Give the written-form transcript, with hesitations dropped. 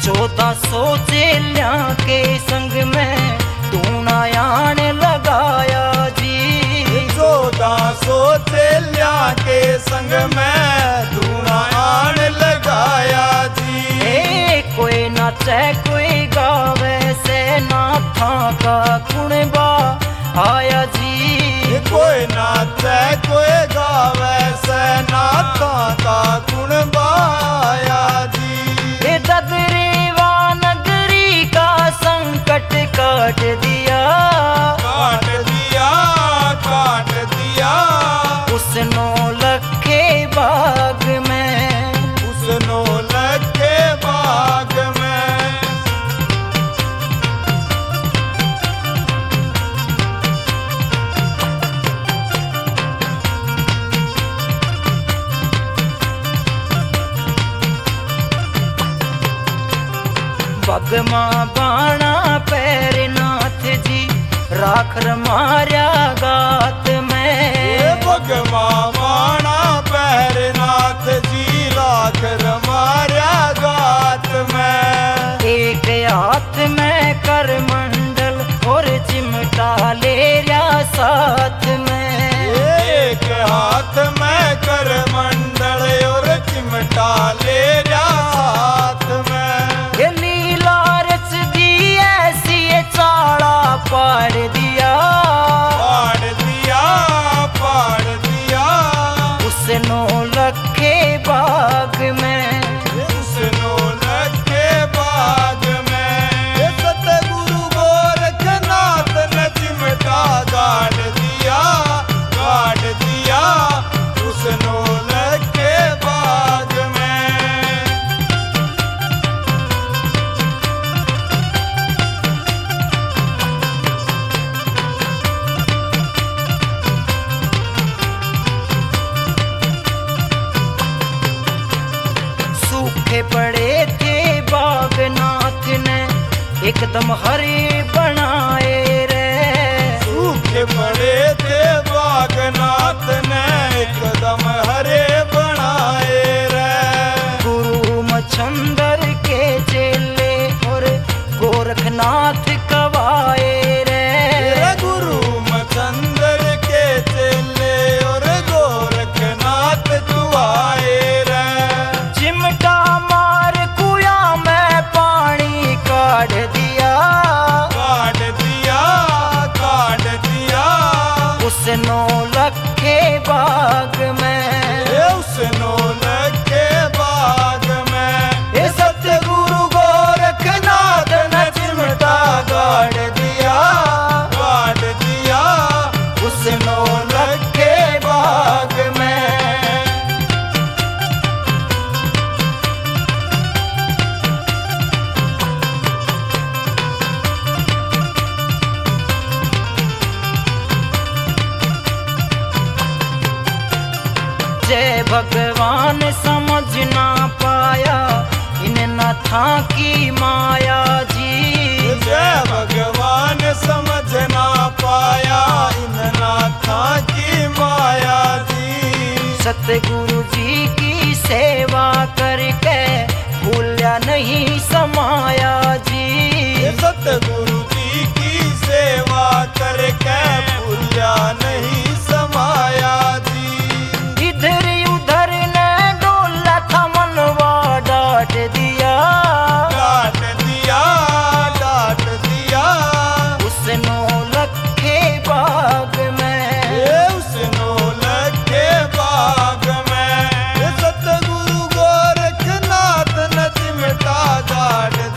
1400 चेलिया के संग में धूना आने लगाया जी। 1400 चेलिया के संग में धूना आने लगाया जी। कोई नाचे कोई गावे से नाथा का कुणबा आया जी। कोई नाचे कोई गावे से नाथा का कुणबा आया जी। ददरी वा नगरी का संकट काट दिया, काट दिया, काट दिया। उसनो लखे बाग में, उसनो लखे बाग में। बगमा बाणा पैरनाथ जी राख मार्या गात में। बगमा बाणा पैरनाथ जी राख मार्या गात में। एक हाथ में कर मंडल और चिमटा ले रया साथ में। एक हाथ में कर मंडल और चिमटा ले रया साथ में। पाड़ दिया, पाड़ दिया, पाड़ दिया। उसनो लखे बाग में, उसनो लखे बाग में। सतगुरु गोरखनाथ ने चिमटा गाड़ दिया, गाड़ दिया। उसनो लखे बाग में। पड़े थे बागनाथ ने एकदम हरे बनाए रे। सूखे पड़े थे बागनाथ ने एकदम हरे बनाए रे। गुरु मच्छंदर के चेले और गोरखनाथ कवाए रे। गुरु मच्छंदर के चेले और गोरखनाथ कुआए रे। चिमटा काट दिया, काट दिया, काट दिया। उसनो लखे बाग में, उसनो लखे बाग में। सतगुरु गोरखनाथ ने चिमटा गाड़ दिया, गाड़ दिया। उसनो लखे बाग में। जय भगवान समझ ना पाया इन नाथा की माया जी। जय भगवान समझ ना पाया इन नाथा की माया जी। सतगुरु जी की सेवा करके भूलिया नहीं समाया जी। सतगुरु जी की सेवा करके भूलिया नहीं समाया जी। इधर उधर ने डोला था मनवा डांट दिया, डांट दिया, डांट दिया। उसनो लखे बाग में, उसनो लखे बाग में। सतगुरु गोरखनाथ ने चिमटा गाड़